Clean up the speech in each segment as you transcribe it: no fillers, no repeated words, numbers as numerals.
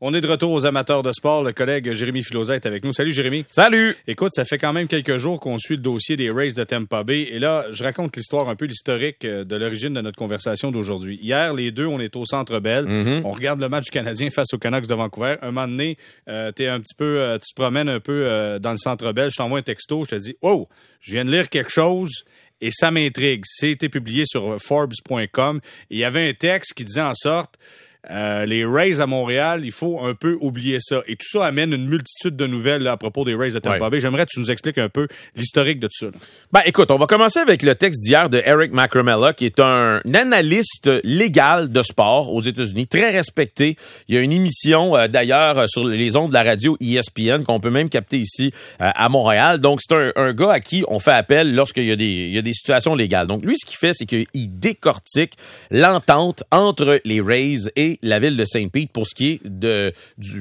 On est de retour aux amateurs de sport. Le collègue Jérémy Filosa est avec nous. Salut Jérémy. Salut. Écoute, ça fait quand même quelques jours qu'on suit le dossier des Rays de Tampa Bay. Et là, je raconte l'histoire, un peu l'historique de l'origine de notre conversation d'aujourd'hui. Hier, les deux, on est au Centre Bell. On regarde le match du Canadien face aux Canucks de Vancouver. Un moment donné, t'es un petit peu, tu te promènes un peu dans le Centre Bell. Je t'envoie un texto. Je te dis, oh, je viens de lire quelque chose. Et ça m'intrigue. C'était publié sur Forbes.com. Il y avait un texte qui disait en sorte... les Rays à Montréal, il faut un peu oublier ça. Et tout ça amène une multitude de nouvelles là, à propos des Rays de Tampa Bay. J'aimerais que tu nous expliques un peu l'historique de tout ça. Là. Ben, écoute, on va commencer avec le texte d'hier de Eric McCormella, qui est un analyste légal de sport aux États-Unis, très respecté. Il y a une émission, d'ailleurs, sur les ondes de la radio ESPN, qu'on peut même capter ici à Montréal. Donc, c'est un gars à qui on fait appel lorsqu'il y a des situations légales. Donc, lui, ce qu'il fait, c'est qu'il décortique l'entente entre les Rays et la ville de St. Pete pour ce qui est de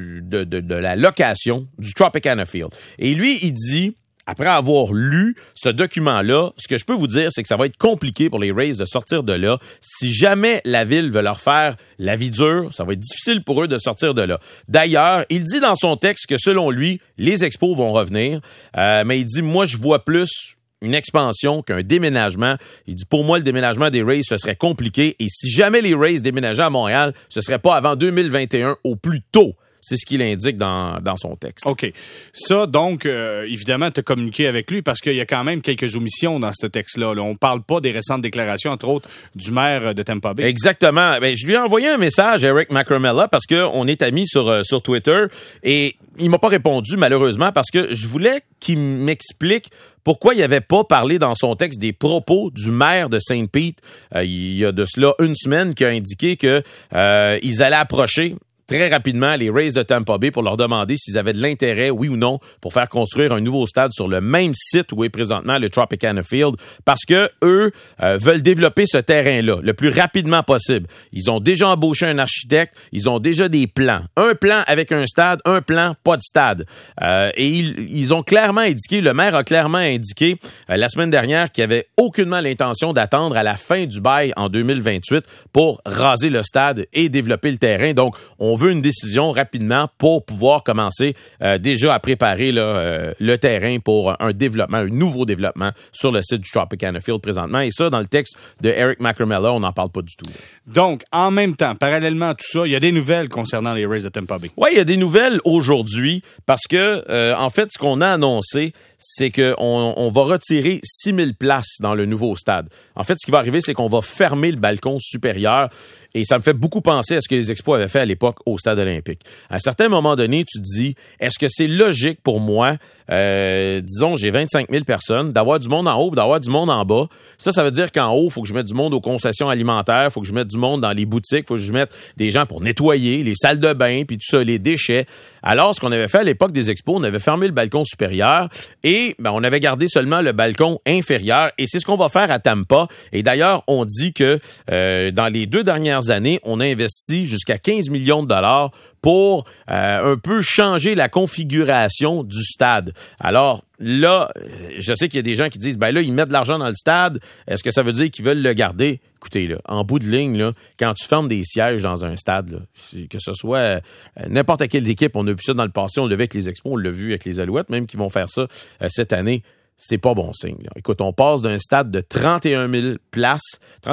la location du Tropicana Field. Et lui, il dit, après avoir lu ce document-là, ce que je peux vous dire, c'est que ça va être compliqué pour les Rays de sortir de là. Si jamais la ville veut leur faire la vie dure, ça va être difficile pour eux de sortir de là. D'ailleurs, il dit dans son texte que selon lui, les Expos vont revenir, mais il dit, moi, je vois plus une expansion qu'un déménagement. Il dit, pour moi, le déménagement des Rays, ce serait compliqué. Et si jamais les Rays déménageaient à Montréal, ce serait pas avant 2021 au plus tôt. C'est ce qu'il indique dans son texte. OK. Ça, donc, évidemment, tu as communiqué avec lui parce qu'il y a quand même quelques omissions dans ce texte-là. Là. On parle pas des récentes déclarations, entre autres, du maire de Tampa Bay. Exactement. Ben, je lui ai envoyé un message à Eric McCormella parce qu'on est amis sur Twitter et il m'a pas répondu, malheureusement, parce que je voulais qu'il m'explique pourquoi il n'avait pas parlé dans son texte des propos du maire de St. Pete. Il y a de cela une semaine qui a indiqué que ils allaient approcher très rapidement les Rays de Tampa Bay pour leur demander s'ils avaient de l'intérêt, oui ou non, pour faire construire un nouveau stade sur le même site où est présentement le Tropicana Field, parce que eux veulent développer ce terrain-là le plus rapidement possible. Ils ont déjà embauché un architecte, ils ont déjà des plans. Un plan avec un stade, un plan pas de stade. Et ils ont clairement indiqué, le maire a clairement indiqué la semaine dernière qu'il avait aucunement l'intention d'attendre à la fin du bail en 2028 pour raser le stade et développer le terrain. Donc, on veut une décision rapidement pour pouvoir commencer déjà à préparer le terrain pour un développement, un nouveau développement sur le site du Tropicana Field présentement. Et ça, dans le texte de Eric McCormella, on n'en parle pas du tout. Donc, en même temps, parallèlement à tout ça, il y a des nouvelles concernant les Rays de Tampa Bay. Oui, il y a des nouvelles aujourd'hui parce que, en fait, ce qu'on a annoncé, c'est qu'on va retirer 6000 places dans le nouveau stade. En fait, ce qui va arriver, c'est qu'on va fermer le balcon supérieur. Et ça me fait beaucoup penser à ce que les Expos avaient fait à l'époque au Stade olympique. À un certain moment donné, tu te dis, est-ce que c'est logique pour moi, disons, j'ai 25 000 personnes, d'avoir du monde en haut et d'avoir du monde en bas? Ça veut dire qu'en haut, il faut que je mette du monde aux concessions alimentaires, il faut que je mette du monde dans les boutiques, il faut que je mette des gens pour nettoyer les salles de bain, puis tout ça, les déchets. Alors, ce qu'on avait fait à l'époque des Expos, on avait fermé le balcon supérieur et on avait gardé seulement le balcon inférieur. Et c'est ce qu'on va faire à Tampa. Et d'ailleurs, on dit que dans les 2 dernières années, on a investi jusqu'à 15 millions de dollars pour un peu changer la configuration du stade. Alors là, je sais qu'il y a des gens qui disent, ben là, ils mettent de l'argent dans le stade. Est-ce que ça veut dire qu'ils veulent le garder? Écoutez, là, en bout de ligne, là, quand tu fermes des sièges dans un stade, là, que ce soit n'importe quelle équipe, on a vu ça dans le passé, on l'a vu avec les Expos, on l'a vu avec les Alouettes, même qui vont faire ça cette année. C'est pas bon signe. Là. Écoute, on passe d'un stade de 31 000 places,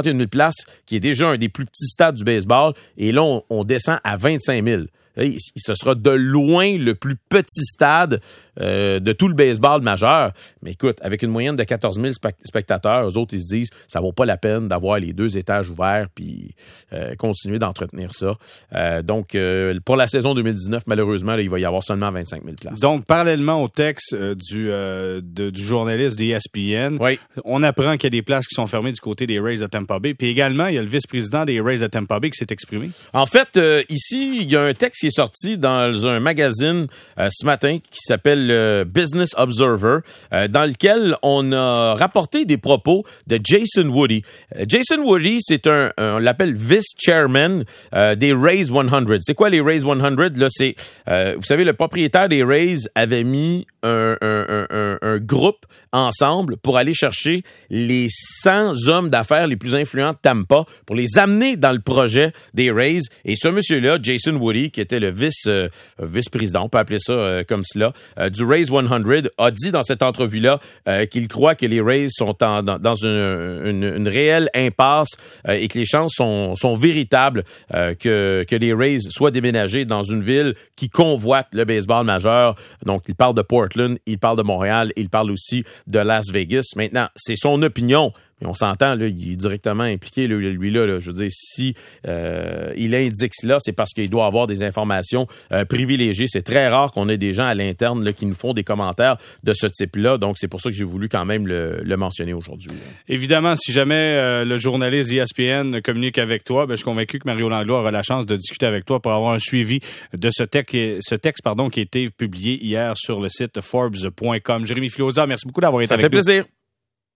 qui est déjà un des plus petits stades du baseball, et là, on descend à 25 000. Ce sera de loin le plus petit stade de tout le baseball majeur. Mais écoute, avec une moyenne de 14 000 spectateurs, eux autres, ils se disent ça vaut pas la peine d'avoir les 2 étages ouverts puis continuer d'entretenir ça. Donc, pour la saison 2019, malheureusement, là, il va y avoir seulement 25 000 places. Donc, parallèlement au texte du journaliste d'ESPN, oui, on apprend qu'il y a des places qui sont fermées du côté des Rays de Tampa Bay. Puis également, il y a le vice-président des Rays de Tampa Bay qui s'est exprimé. En fait, ici, il y a un texte qui est sorti dans un magazine ce matin qui s'appelle le Business Observer, dans lequel on a rapporté des propos de Jason Woody. Jason Woody, c'est on l'appelle vice-chairman des Rays 100. C'est quoi les Rays 100? Là, c'est, vous savez, le propriétaire des Rays avait mis un groupe ensemble pour aller chercher les 100 hommes d'affaires les plus influents de Tampa pour les amener dans le projet des Rays. Et ce monsieur-là, Jason Woody, qui était le vice-président, on peut appeler ça comme cela, du Rays 100, a dit dans cette entrevue-là qu'il croit que les Rays sont dans une réelle impasse et que les chances sont véritables que les Rays soient déménagés dans une ville qui convoite le baseball majeur. Donc, il parle de Portland, il parle de Montréal, il parle aussi de Las Vegas. Maintenant, c'est son opinion. Mais on s'entend, là, il est directement impliqué, lui-là. Je veux dire, si il indique cela, c'est parce qu'il doit avoir des informations privilégiées. C'est très rare qu'on ait des gens à l'interne là, qui nous font des commentaires de ce type-là. Donc, c'est pour ça que j'ai voulu quand même le mentionner aujourd'hui. Évidemment, si jamais le journaliste ESPN communique avec toi, je suis convaincu que Mario Langlois aura la chance de discuter avec toi pour avoir un suivi de ce texte qui a été publié hier sur le site Forbes.com. Jérémy Filosa, merci beaucoup d'avoir été avec nous. Ça fait plaisir.